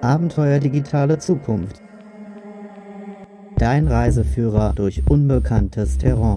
Abenteuer digitale Zukunft. Dein Reiseführer durch unbekanntes Terrain.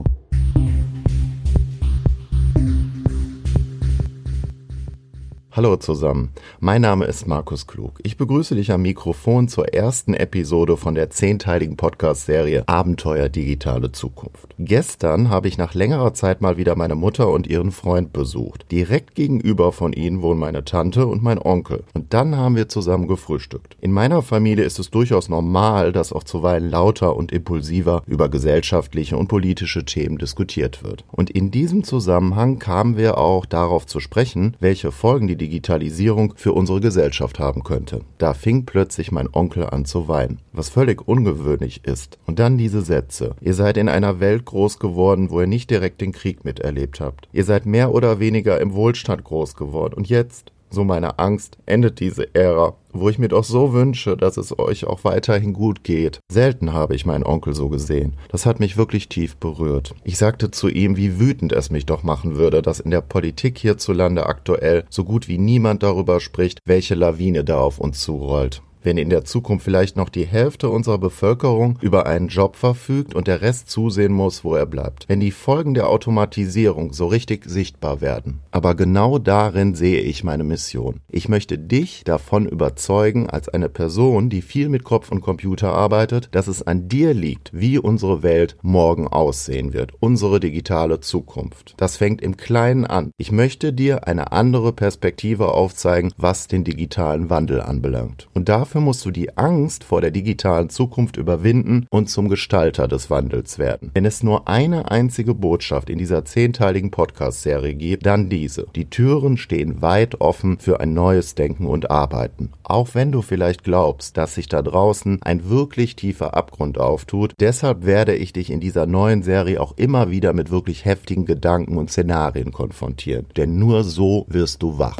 Hallo zusammen, mein Name ist Markus Klug. Ich begrüße dich am Mikrofon zur ersten Episode von der 10-teiligen Podcast-Serie Abenteuer digitale Zukunft. Gestern habe ich nach längerer Zeit mal wieder meine Mutter und ihren Freund besucht. Direkt gegenüber von ihnen wohnen meine Tante und mein Onkel. Und dann haben wir zusammen gefrühstückt. In meiner Familie ist es durchaus normal, dass auch zuweilen lauter und impulsiver über gesellschaftliche und politische Themen diskutiert wird. Und in diesem Zusammenhang kamen wir auch darauf zu sprechen, welche Folgen die Digitalisierung für unsere Gesellschaft haben könnte. Da fing plötzlich mein Onkel an zu weinen, was völlig ungewöhnlich ist. Und dann diese Sätze. Ihr seid in einer Welt groß geworden, wo ihr nicht direkt den Krieg miterlebt habt. Ihr seid mehr oder weniger im Wohlstand groß geworden. Und jetzt, so meine Angst, endet diese Ära, wo ich mir doch so wünsche, dass es euch auch weiterhin gut geht. Selten habe ich meinen Onkel so gesehen. Das hat mich wirklich tief berührt. Ich sagte zu ihm, wie wütend es mich doch machen würde, dass in der Politik hierzulande aktuell so gut wie niemand darüber spricht, welche Lawine da auf uns zurollt. Wenn in der Zukunft vielleicht noch die Hälfte unserer Bevölkerung über einen Job verfügt und der Rest zusehen muss, wo er bleibt. Wenn die Folgen der Automatisierung so richtig sichtbar werden. Aber genau darin sehe ich meine Mission. Ich möchte dich davon überzeugen, als eine Person, die viel mit Kopf und Computer arbeitet, dass es an dir liegt, wie unsere Welt morgen aussehen wird. Unsere digitale Zukunft. Das fängt im Kleinen an. Ich möchte dir eine andere Perspektive aufzeigen, was den digitalen Wandel anbelangt. Und dafür musst du die Angst vor der digitalen Zukunft überwinden und zum Gestalter des Wandels werden. Wenn es nur eine einzige Botschaft in dieser 10-teiligen Podcast-Serie gibt, dann diese. Die Türen stehen weit offen für ein neues Denken und Arbeiten. Auch wenn du vielleicht glaubst, dass sich da draußen ein wirklich tiefer Abgrund auftut, deshalb werde ich dich in dieser neuen Serie auch immer wieder mit wirklich heftigen Gedanken und Szenarien konfrontieren. Denn nur so wirst du wach.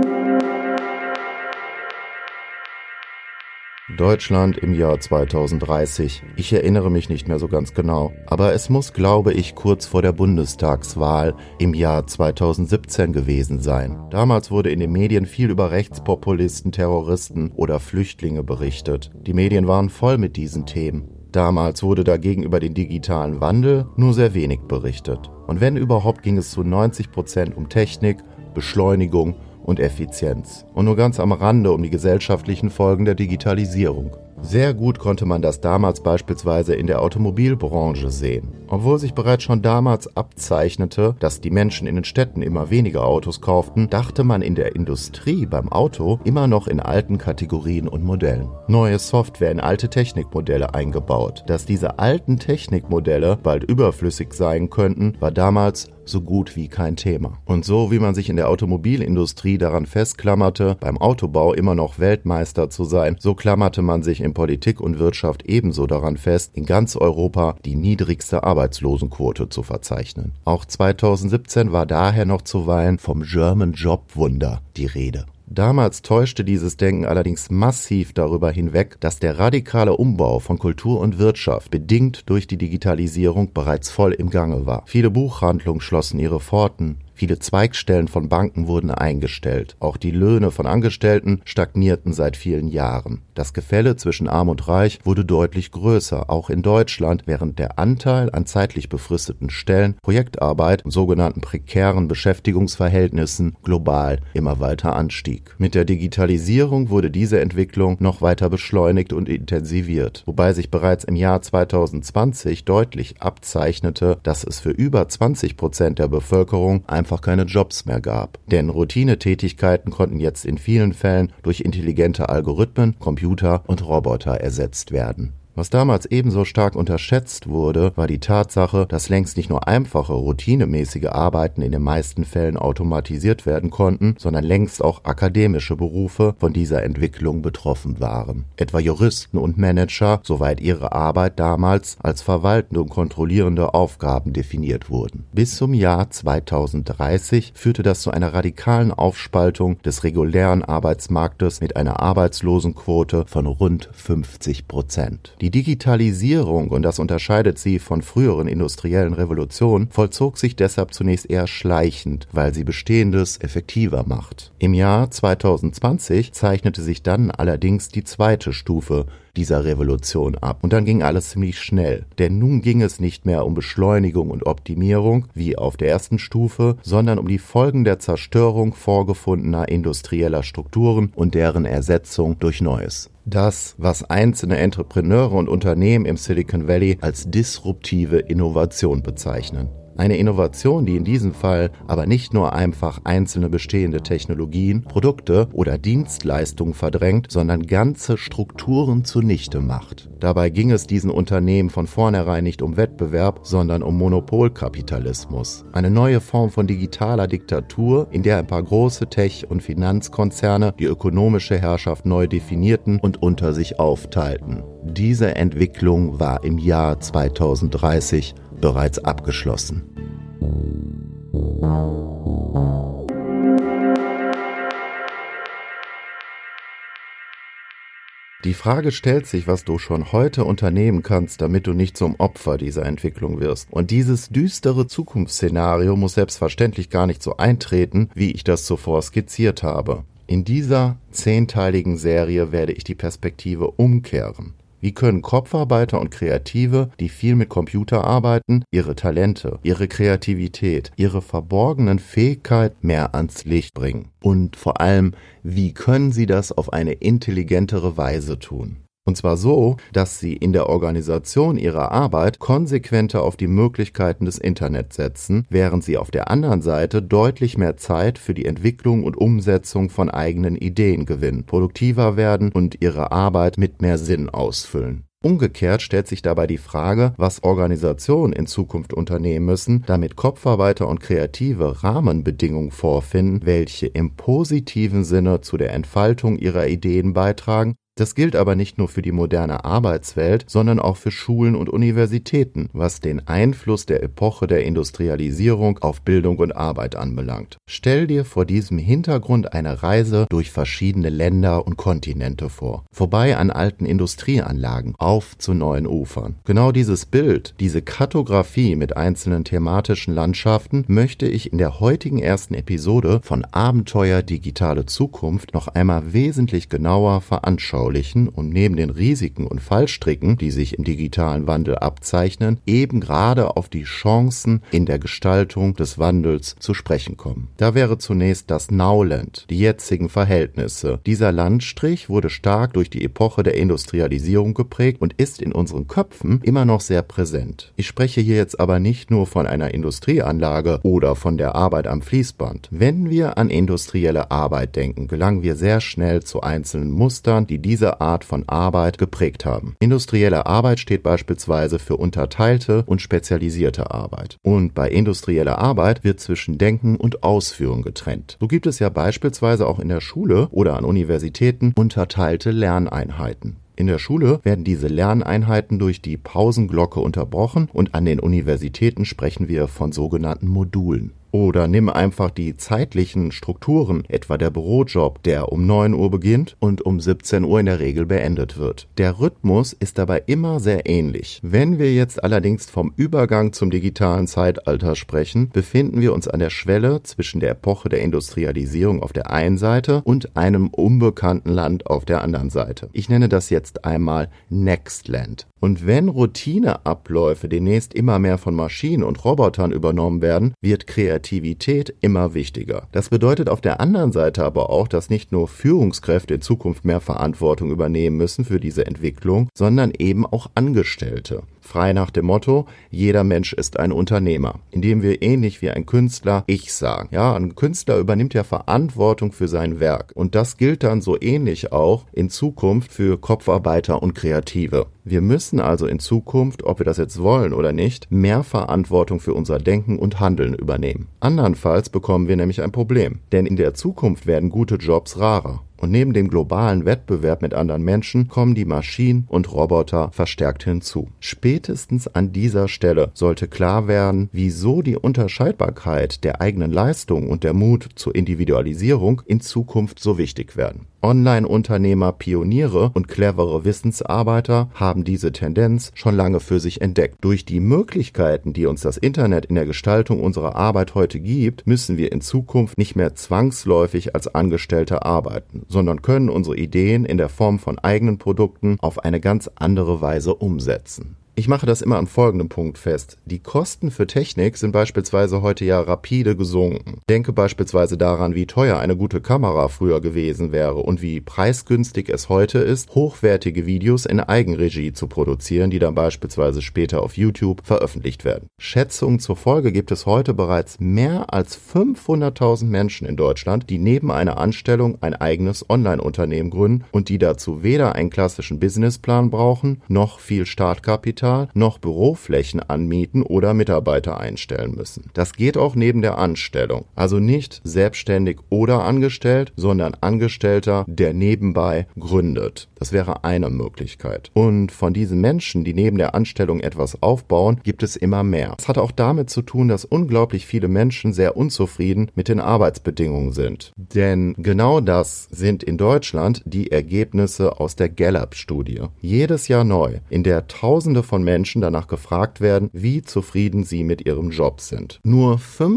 Deutschland im Jahr 2030. Ich erinnere mich nicht mehr so ganz genau, aber es muss, glaube ich, kurz vor der Bundestagswahl im Jahr 2017 gewesen sein. Damals wurde in den Medien viel über Rechtspopulisten, Terroristen oder Flüchtlinge berichtet. Die Medien waren voll mit diesen Themen. Damals wurde dagegen über den digitalen Wandel nur sehr wenig berichtet. Und wenn überhaupt, ging es zu 90% um Technik, Beschleunigung und Effizienz. Und nur ganz am Rande um die gesellschaftlichen Folgen der Digitalisierung. Sehr gut konnte man das damals beispielsweise in der Automobilbranche sehen. Obwohl sich bereits schon damals abzeichnete, dass die Menschen in den Städten immer weniger Autos kauften, dachte man in der Industrie beim Auto immer noch in alten Kategorien und Modellen. Neue Software in alte Technikmodelle eingebaut. Dass diese alten Technikmodelle bald überflüssig sein könnten, war damals so gut wie kein Thema. Und so wie man sich in der Automobilindustrie daran festklammerte, beim Autobau immer noch Weltmeister zu sein, so klammerte man sich in Politik und Wirtschaft ebenso daran fest, in ganz Europa die niedrigste Arbeitslosenquote zu verzeichnen. Auch 2017 war daher noch zuweilen vom German Job Wunder die Rede. Damals täuschte dieses Denken allerdings massiv darüber hinweg, dass der radikale Umbau von Kultur und Wirtschaft, bedingt durch die Digitalisierung, bereits voll im Gange war. Viele Buchhandlungen schlossen ihre Pforten. Viele Zweigstellen von Banken wurden eingestellt. Auch die Löhne von Angestellten stagnierten seit vielen Jahren. Das Gefälle zwischen Arm und Reich wurde deutlich größer, auch in Deutschland, während der Anteil an zeitlich befristeten Stellen, Projektarbeit und sogenannten prekären Beschäftigungsverhältnissen global immer weiter anstieg. Mit der Digitalisierung wurde diese Entwicklung noch weiter beschleunigt und intensiviert, wobei sich bereits im Jahr 2020 deutlich abzeichnete, dass es für über 20% der Bevölkerung einfach keine Jobs mehr gab. Denn Routinetätigkeiten konnten jetzt in vielen Fällen durch intelligente Algorithmen, Computer und Roboter ersetzt werden. Was damals ebenso stark unterschätzt wurde, war die Tatsache, dass längst nicht nur einfache, routinemäßige Arbeiten in den meisten Fällen automatisiert werden konnten, sondern längst auch akademische Berufe von dieser Entwicklung betroffen waren. Etwa Juristen und Manager, soweit ihre Arbeit damals als verwaltende und kontrollierende Aufgaben definiert wurden. Bis zum Jahr 2030 führte das zu einer radikalen Aufspaltung des regulären Arbeitsmarktes mit einer Arbeitslosenquote von rund 50%. Die Digitalisierung, und das unterscheidet sie von früheren industriellen Revolutionen, vollzog sich deshalb zunächst eher schleichend, weil sie Bestehendes effektiver macht. Im Jahr 2020 zeichnete sich dann allerdings die zweite Stufe dieser Revolution ab. Und dann ging alles ziemlich schnell. Denn nun ging es nicht mehr um Beschleunigung und Optimierung, wie auf der ersten Stufe, sondern um die Folgen der Zerstörung vorgefundener industrieller Strukturen und deren Ersetzung durch Neues. Das, was einzelne Entrepreneure und Unternehmen im Silicon Valley als disruptive Innovation bezeichnen. Eine Innovation, die in diesem Fall aber nicht nur einfach einzelne bestehende Technologien, Produkte oder Dienstleistungen verdrängt, sondern ganze Strukturen zunichte macht. Dabei ging es diesen Unternehmen von vornherein nicht um Wettbewerb, sondern um Monopolkapitalismus. Eine neue Form von digitaler Diktatur, in der ein paar große Tech- und Finanzkonzerne die ökonomische Herrschaft neu definierten und unter sich aufteilten. Diese Entwicklung war im Jahr 2030 bereits abgeschlossen. Die Frage stellt sich, was du schon heute unternehmen kannst, damit du nicht zum Opfer dieser Entwicklung wirst. Und dieses düstere Zukunftsszenario muss selbstverständlich gar nicht so eintreten, wie ich das zuvor skizziert habe. In dieser 10-teiligen Serie werde ich die Perspektive umkehren. Wie können Kopfarbeiter und Kreative, die viel mit Computer arbeiten, ihre Talente, ihre Kreativität, ihre verborgenen Fähigkeiten mehr ans Licht bringen? Und vor allem, wie können sie das auf eine intelligentere Weise tun? Und zwar so, dass sie in der Organisation ihrer Arbeit konsequenter auf die Möglichkeiten des Internets setzen, während sie auf der anderen Seite deutlich mehr Zeit für die Entwicklung und Umsetzung von eigenen Ideen gewinnen, produktiver werden und ihre Arbeit mit mehr Sinn ausfüllen. Umgekehrt stellt sich dabei die Frage, was Organisationen in Zukunft unternehmen müssen, damit Kopfarbeiter und Kreative Rahmenbedingungen vorfinden, welche im positiven Sinne zu der Entfaltung ihrer Ideen beitragen. Das gilt aber nicht nur für die moderne Arbeitswelt, sondern auch für Schulen und Universitäten, was den Einfluss der Epoche der Industrialisierung auf Bildung und Arbeit anbelangt. Stell dir vor diesem Hintergrund eine Reise durch verschiedene Länder und Kontinente vor, vorbei an alten Industrieanlagen, auf zu neuen Ufern. Genau dieses Bild, diese Kartografie mit einzelnen thematischen Landschaften möchte ich in der heutigen ersten Episode von Abenteuer Digitale Zukunft noch einmal wesentlich genauer veranschaulichen und neben den Risiken und Fallstricken, die sich im digitalen Wandel abzeichnen, eben gerade auf die Chancen in der Gestaltung des Wandels zu sprechen kommen. Da wäre zunächst das Nowland, die jetzigen Verhältnisse. Dieser Landstrich wurde stark durch die Epoche der Industrialisierung geprägt und ist in unseren Köpfen immer noch sehr präsent. Ich spreche hier jetzt aber nicht nur von einer Industrieanlage oder von der Arbeit am Fließband. Wenn wir an industrielle Arbeit denken, gelangen wir sehr schnell zu einzelnen Mustern, die diese Art von Arbeit geprägt haben. Industrielle Arbeit steht beispielsweise für unterteilte und spezialisierte Arbeit. Und bei industrieller Arbeit wird zwischen Denken und Ausführen getrennt. So gibt es ja beispielsweise auch in der Schule oder an Universitäten unterteilte Lerneinheiten. In der Schule werden diese Lerneinheiten durch die Pausenglocke unterbrochen und an den Universitäten sprechen wir von sogenannten Modulen. Oder nimm einfach die zeitlichen Strukturen, etwa der Bürojob, der um 9 Uhr beginnt und um 17 Uhr in der Regel beendet wird. Der Rhythmus ist dabei immer sehr ähnlich. Wenn wir jetzt allerdings vom Übergang zum digitalen Zeitalter sprechen, befinden wir uns an der Schwelle zwischen der Epoche der Industrialisierung auf der einen Seite und einem unbekannten Land auf der anderen Seite. Ich nenne das jetzt einmal Nextland. Und wenn Routineabläufe demnächst immer mehr von Maschinen und Robotern übernommen werden, wird Kreativität immer wichtiger. Das bedeutet auf der anderen Seite aber auch, dass nicht nur Führungskräfte in Zukunft mehr Verantwortung übernehmen müssen für diese Entwicklung, sondern eben auch Angestellte. Frei nach dem Motto, jeder Mensch ist ein Unternehmer, indem wir ähnlich wie ein Künstler Ich sagen. Ja, ein Künstler übernimmt ja Verantwortung für sein Werk und das gilt dann so ähnlich auch in Zukunft für Kopfarbeiter und Kreative. Wir müssen also in Zukunft, ob wir das jetzt wollen oder nicht, mehr Verantwortung für unser Denken und Handeln übernehmen. Andernfalls bekommen wir nämlich ein Problem, denn in der Zukunft werden gute Jobs rarer. Und neben dem globalen Wettbewerb mit anderen Menschen kommen die Maschinen und Roboter verstärkt hinzu. Spätestens an dieser Stelle sollte klar werden, wieso die Unterscheidbarkeit der eigenen Leistung und der Mut zur Individualisierung in Zukunft so wichtig werden. Online-Unternehmer, Pioniere und clevere Wissensarbeiter haben diese Tendenz schon lange für sich entdeckt. Durch die Möglichkeiten, die uns das Internet in der Gestaltung unserer Arbeit heute gibt, müssen wir in Zukunft nicht mehr zwangsläufig als Angestellte arbeiten, sondern können unsere Ideen in der Form von eigenen Produkten auf eine ganz andere Weise umsetzen. Ich mache das immer an folgendem Punkt fest. Die Kosten für Technik sind beispielsweise heute ja rapide gesunken. Denke beispielsweise daran, wie teuer eine gute Kamera früher gewesen wäre und wie preisgünstig es heute ist, hochwertige Videos in Eigenregie zu produzieren, die dann beispielsweise später auf YouTube veröffentlicht werden. Schätzungen zur Folge gibt es heute bereits mehr als 500.000 Menschen in Deutschland, die neben einer Anstellung ein eigenes Online-Unternehmen gründen und die dazu weder einen klassischen Businessplan brauchen, noch viel Startkapital, noch Büroflächen anmieten oder Mitarbeiter einstellen müssen. Das geht auch neben der Anstellung. Also nicht selbstständig oder angestellt, sondern Angestellter, der nebenbei gründet. Das wäre eine Möglichkeit. Und von diesen Menschen, die neben der Anstellung etwas aufbauen, gibt es immer mehr. Das hat auch damit zu tun, dass unglaublich viele Menschen sehr unzufrieden mit den Arbeitsbedingungen sind. Denn genau das sind in Deutschland die Ergebnisse aus der Gallup-Studie. Jedes Jahr neu, in der Tausende von Menschen danach gefragt werden, wie zufrieden sie mit ihrem Job sind. Nur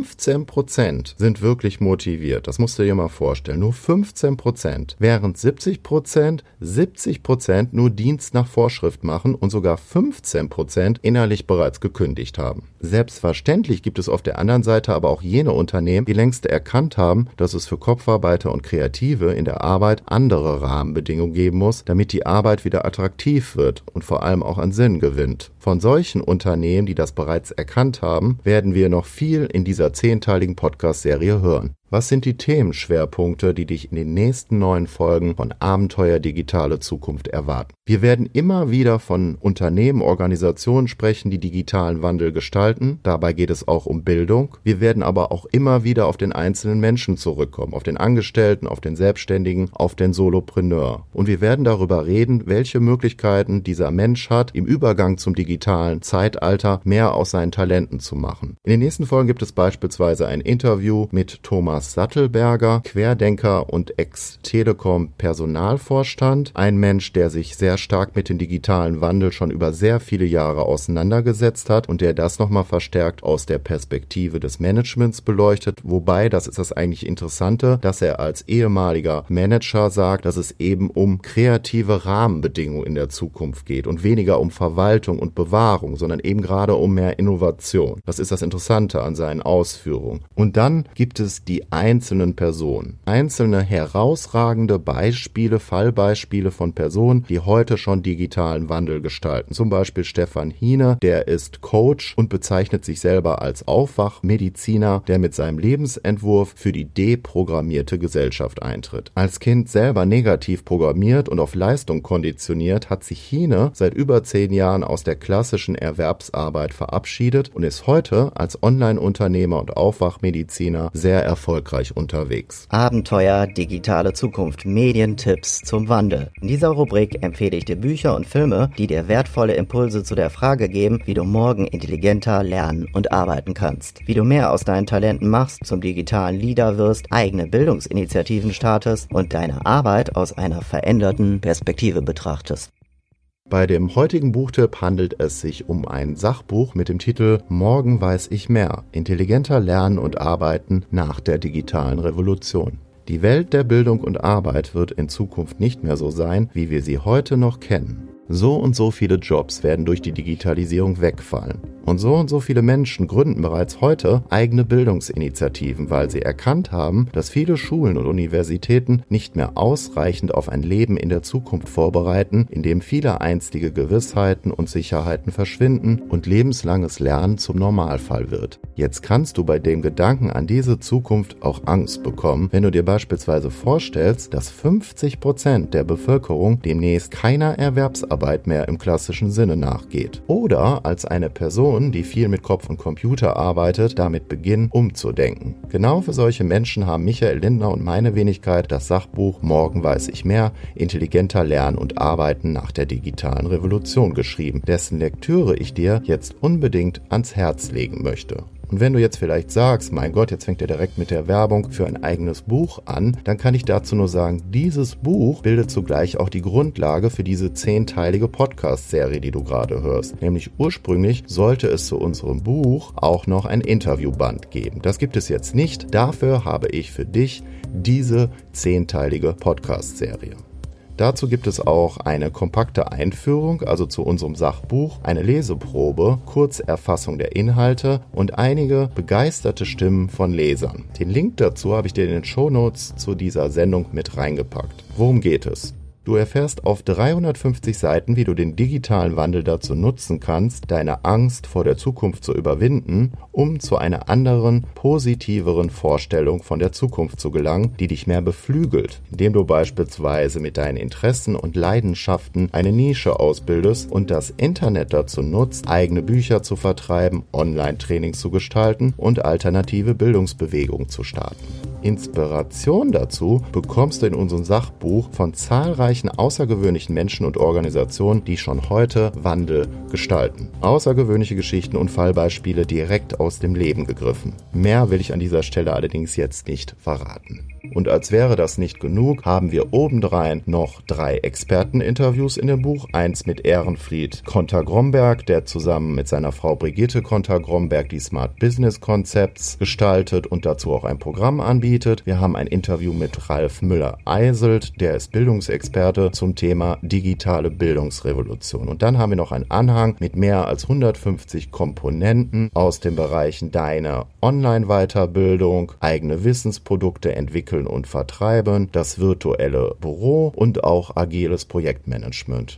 15% sind wirklich motiviert. Das musst du dir mal vorstellen. Nur 15%. Während 70% nur Dienst nach Vorschrift machen und sogar 15% innerlich bereits gekündigt haben. Selbstverständlich gibt es auf der anderen Seite aber auch jene Unternehmen, die längst erkannt haben, dass es für Kopfarbeiter und Kreative in der Arbeit andere Rahmenbedingungen geben muss, damit die Arbeit wieder attraktiv wird und vor allem auch an Sinn gewinnt. Von solchen Unternehmen, die das bereits erkannt haben, werden wir noch viel in dieser 10-teiligen Podcast-Serie hören. Was sind die Themenschwerpunkte, die dich in den nächsten 9 Folgen von Abenteuer Digitale Zukunft erwarten? Wir werden immer wieder von Unternehmen, Organisationen sprechen, die digitalen Wandel gestalten. Dabei geht es auch um Bildung. Wir werden aber auch immer wieder auf den einzelnen Menschen zurückkommen, auf den Angestellten, auf den Selbstständigen, auf den Solopreneur. Und wir werden darüber reden, welche Möglichkeiten dieser Mensch hat, im Übergang zum digitalen Zeitalter mehr aus seinen Talenten zu machen. In den nächsten Folgen gibt es beispielsweise ein Interview mit Thomas Sattelberger, Querdenker und Ex-Telekom-Personalvorstand. Ein Mensch, der sich sehr stark mit dem digitalen Wandel schon über sehr viele Jahre auseinandergesetzt hat und der das nochmal verstärkt aus der Perspektive des Managements beleuchtet. Wobei, das ist das eigentlich Interessante, dass er als ehemaliger Manager sagt, dass es eben um kreative Rahmenbedingungen in der Zukunft geht und weniger um Verwaltung und Bewahrung, sondern eben gerade um mehr Innovation. Das ist das Interessante an seinen Ausführungen. Und dann gibt es die einzelnen Personen. Einzelne herausragende Beispiele, Fallbeispiele von Personen, die heute schon digitalen Wandel gestalten. Zum Beispiel Stefan Hine, der ist Coach und bezeichnet sich selber als Aufwachmediziner, der mit seinem Lebensentwurf für die deprogrammierte Gesellschaft eintritt. Als Kind selber negativ programmiert und auf Leistung konditioniert, hat sich Hine seit über 10 Jahren aus der klassischen Erwerbsarbeit verabschiedet und ist heute als Online-Unternehmer und Aufwachmediziner sehr erfolgreich unterwegs. Abenteuer Digitale Zukunft, Medientipps zum Wandel. In dieser Rubrik empfehle ich dir Bücher und Filme, die dir wertvolle Impulse zu der Frage geben, wie du morgen intelligenter lernen und arbeiten kannst. Wie du mehr aus deinen Talenten machst, zum digitalen Leader wirst, eigene Bildungsinitiativen startest und deine Arbeit aus einer veränderten Perspektive betrachtest. Bei dem heutigen Buchtipp handelt es sich um ein Sachbuch mit dem Titel Morgen weiß ich mehr. Intelligenter Lernen und Arbeiten nach der digitalen Revolution. Die Welt der Bildung und Arbeit wird in Zukunft nicht mehr so sein, wie wir sie heute noch kennen. So und so viele Jobs werden durch die Digitalisierung wegfallen. Und so viele Menschen gründen bereits heute eigene Bildungsinitiativen, weil sie erkannt haben, dass viele Schulen und Universitäten nicht mehr ausreichend auf ein Leben in der Zukunft vorbereiten, in dem viele einstige Gewissheiten und Sicherheiten verschwinden und lebenslanges Lernen zum Normalfall wird. Jetzt kannst du bei dem Gedanken an diese Zukunft auch Angst bekommen, wenn du dir beispielsweise vorstellst, dass 50% der Bevölkerung demnächst keiner Erwerbsarbeit mehr im klassischen Sinne nachgeht. Oder als eine Person, die viel mit Kopf und Computer arbeitet, damit beginnen umzudenken. Genau für solche Menschen haben Michael Lindner und meine Wenigkeit das Sachbuch Morgen weiß ich mehr, intelligenter Lernen und Arbeiten nach der digitalen Revolution geschrieben, dessen Lektüre ich dir jetzt unbedingt ans Herz legen möchte. Und wenn du jetzt vielleicht sagst, mein Gott, jetzt fängt er direkt mit der Werbung für ein eigenes Buch an, dann kann ich dazu nur sagen, dieses Buch bildet zugleich auch die Grundlage für diese 10-teilige Podcast-Serie, die du gerade hörst. Nämlich ursprünglich sollte es zu unserem Buch auch noch ein Interviewband geben. Das gibt es jetzt nicht. Dafür habe ich für dich diese 10-teilige Podcast-Serie. Dazu gibt es auch eine kompakte Einführung, also zu unserem Sachbuch, eine Leseprobe, Kurzerfassung der Inhalte und einige begeisterte Stimmen von Lesern. Den Link dazu habe ich dir in den Shownotes zu dieser Sendung mit reingepackt. Worum geht es? Du erfährst auf 350 Seiten, wie du den digitalen Wandel dazu nutzen kannst, deine Angst vor der Zukunft zu überwinden, um zu einer anderen, positiveren Vorstellung von der Zukunft zu gelangen, die dich mehr beflügelt, indem du beispielsweise mit deinen Interessen und Leidenschaften eine Nische ausbildest und das Internet dazu nutzt, eigene Bücher zu vertreiben, Online-Trainings zu gestalten und alternative Bildungsbewegungen zu starten. Inspiration dazu bekommst du in unserem Sachbuch von zahlreichen außergewöhnlichen Menschen und Organisationen, die schon heute Wandel gestalten. Außergewöhnliche Geschichten und Fallbeispiele direkt aus dem Leben gegriffen. Mehr will ich an dieser Stelle allerdings jetzt nicht verraten. Und als wäre das nicht genug, haben wir obendrein noch 3 Experteninterviews in dem Buch. Eins mit Ehrenfried Konter-Gromberg, der zusammen mit seiner Frau Brigitte Konter-Gromberg die Smart Business Concepts gestaltet und dazu auch ein Programm anbietet. Wir haben ein Interview mit Ralf Müller-Eiselt, der ist Bildungsexperte zum Thema digitale Bildungsrevolution. Und dann haben wir noch einen Anhang mit mehr als 150 Komponenten aus den Bereichen deine Online-Weiterbildung, eigene Wissensprodukte entwickeln und vertreiben, das virtuelle Büro und auch agiles Projektmanagement.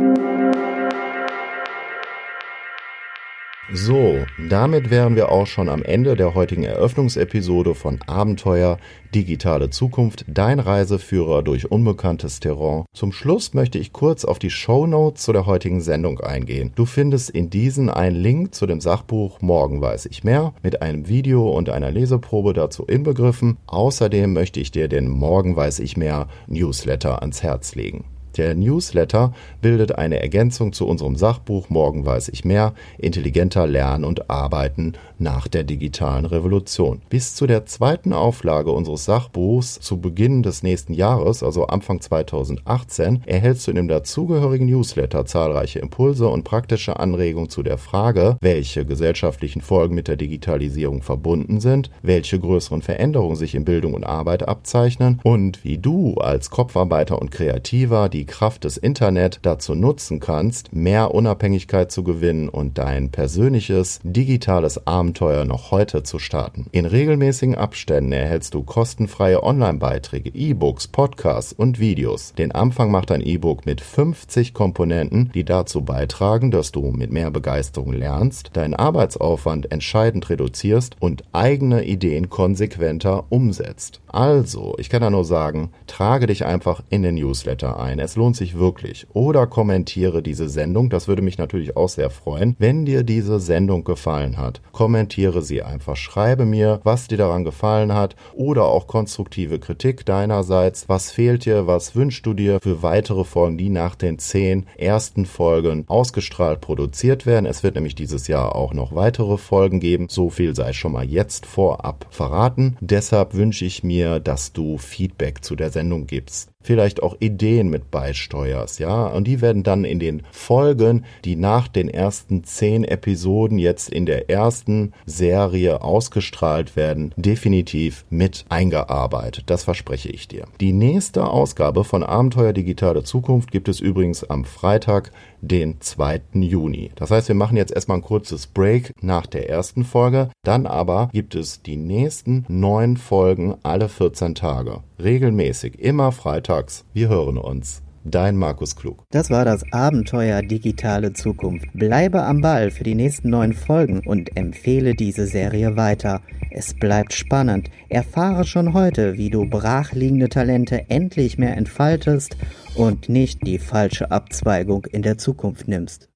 So, damit wären wir auch schon am Ende der heutigen Eröffnungsepisode von Abenteuer Digitale Zukunft, dein Reiseführer durch unbekanntes Terrain. Zum Schluss möchte ich kurz auf die Shownotes zu der heutigen Sendung eingehen. Du findest in diesen einen Link zu dem Sachbuch Morgen weiß ich mehr mit einem Video und einer Leseprobe dazu inbegriffen. Außerdem möchte ich dir den Morgen weiß ich mehr Newsletter ans Herz legen. Der Newsletter bildet eine Ergänzung zu unserem Sachbuch Morgen weiß ich mehr, intelligenter lernen und arbeiten nach der digitalen Revolution. Bis zu der 2. Auflage unseres Sachbuchs zu Beginn des nächsten Jahres, also Anfang 2018, erhältst du in dem dazugehörigen Newsletter zahlreiche Impulse und praktische Anregungen zu der Frage, welche gesellschaftlichen Folgen mit der Digitalisierung verbunden sind, welche größeren Veränderungen sich in Bildung und Arbeit abzeichnen und wie du als Kopfarbeiter und Kreativer die Kraft des Internet dazu nutzen kannst, mehr Unabhängigkeit zu gewinnen und dein persönliches digitales Abenteuer noch heute zu starten. In regelmäßigen Abständen erhältst du kostenfreie Online-Beiträge, E-Books, Podcasts und Videos. Den Anfang macht ein E-Book mit 50 Komponenten, die dazu beitragen, dass du mit mehr Begeisterung lernst, deinen Arbeitsaufwand entscheidend reduzierst und eigene Ideen konsequenter umsetzt. Also, ich kann da nur sagen, trage dich einfach in den Newsletter ein. Es lohnt sich wirklich. Oder kommentiere diese Sendung. Das würde mich natürlich auch sehr freuen. Wenn dir diese Sendung gefallen hat, kommentiere sie einfach. Schreibe mir, was dir daran gefallen hat oder auch konstruktive Kritik deinerseits. Was fehlt dir? Was wünschst du dir für weitere Folgen, die nach den 10 ersten Folgen ausgestrahlt produziert werden? Es wird nämlich dieses Jahr auch noch weitere Folgen geben. So viel sei schon mal jetzt vorab verraten. Deshalb wünsche ich mir, dass du Feedback zu der Sendung gibst. Vielleicht auch Ideen mit beisteuerst, ja, und die werden dann in den Folgen, die nach den ersten 10 Episoden jetzt in der ersten Serie ausgestrahlt werden, definitiv mit eingearbeitet. Das verspreche ich dir. Die nächste Ausgabe von Abenteuer Digitale Zukunft gibt es übrigens am Freitag, den 2. Juni. Das heißt, wir machen jetzt erstmal ein kurzes Break nach der ersten Folge. Dann aber gibt es die nächsten 9 Folgen alle 14 Tage. Regelmäßig, immer freitags. Wir hören uns. Dein Markus Klug. Das war das Abenteuer Digitale Zukunft. Bleibe am Ball für die nächsten 9 Folgen und empfehle diese Serie weiter. Es bleibt spannend. Erfahre schon heute, wie du brachliegende Talente endlich mehr entfaltest und nicht die falsche Abzweigung in der Zukunft nimmst.